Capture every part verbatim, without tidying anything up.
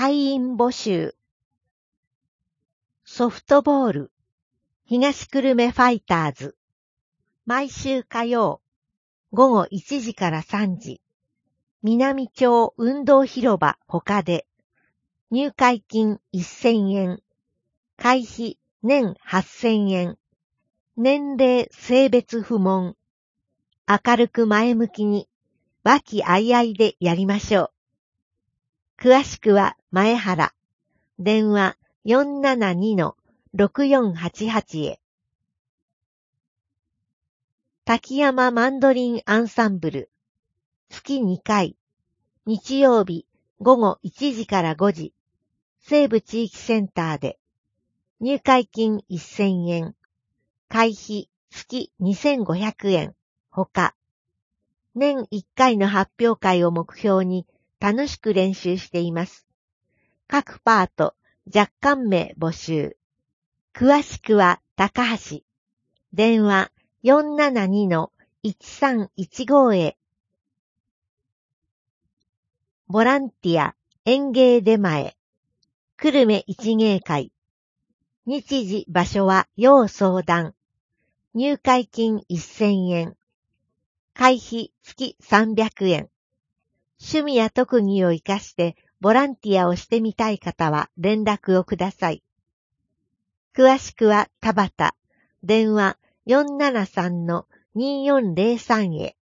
会員募集。ソフトボール、東久留米ファイターズ。毎週火曜、午後いちじからさんじ。南町運動広場他で。入会金せんえん。会費年はっせんえん。年齢性別不問。明るく前向きに、和気あいあいでやりましょう。詳しくは前原。電話 よんななにのろくよんはちはち へ。滝山マンドリンアンサンブル。月にかい。日曜日午後いちじからごじ。西部地域センターで。入会金せんえん。会費月にせんごひゃくえん。ほか。年いっかいの発表会を目標に楽しく練習しています。各パート若干名募集。詳しくは高橋。電話 よんななにのいちさんいちご へ。ボランティア演芸出前。久留米一芸会。日時場所は要相談。入会金せんえん。会費月さんびゃくえん。趣味や特技を活かしてボランティアをしてみたい方は連絡をください。詳しくは田畑。電話 よんななさんのによんぜろさん へ。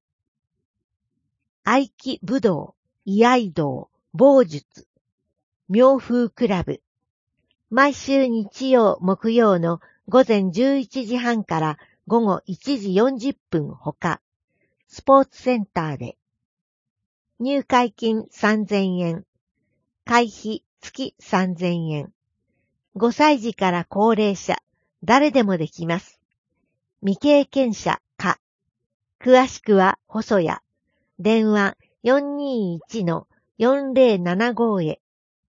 合気武道、居合道、棒術。妙風クラブ。毎週日曜、木曜の午前じゅういちじはんから午後いちじよんじゅっぷんほか。スポーツセンターで。入会金さんぜんえん。会費月さんぜんえん。ごさいじから高齢者、誰でもできます。未経験者か。詳しくは細谷。電話 よんにいちのよんぜろななご へ。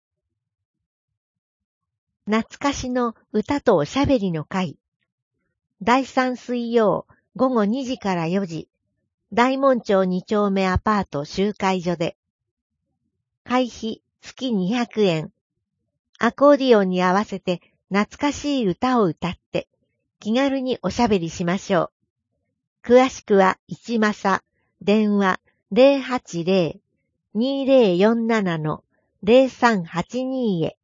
懐かしの歌とおしゃべりの会。だいさん水曜午後にじからよじ。大門町に丁目アパート集会所で。会費月にひゃくえん。アコーディオンに合わせて懐かしい歌を歌って気軽におしゃべりしましょう。詳しくは一正。電話 ゼロはちゼロ にゼロよんななのぜろさんはちに へ。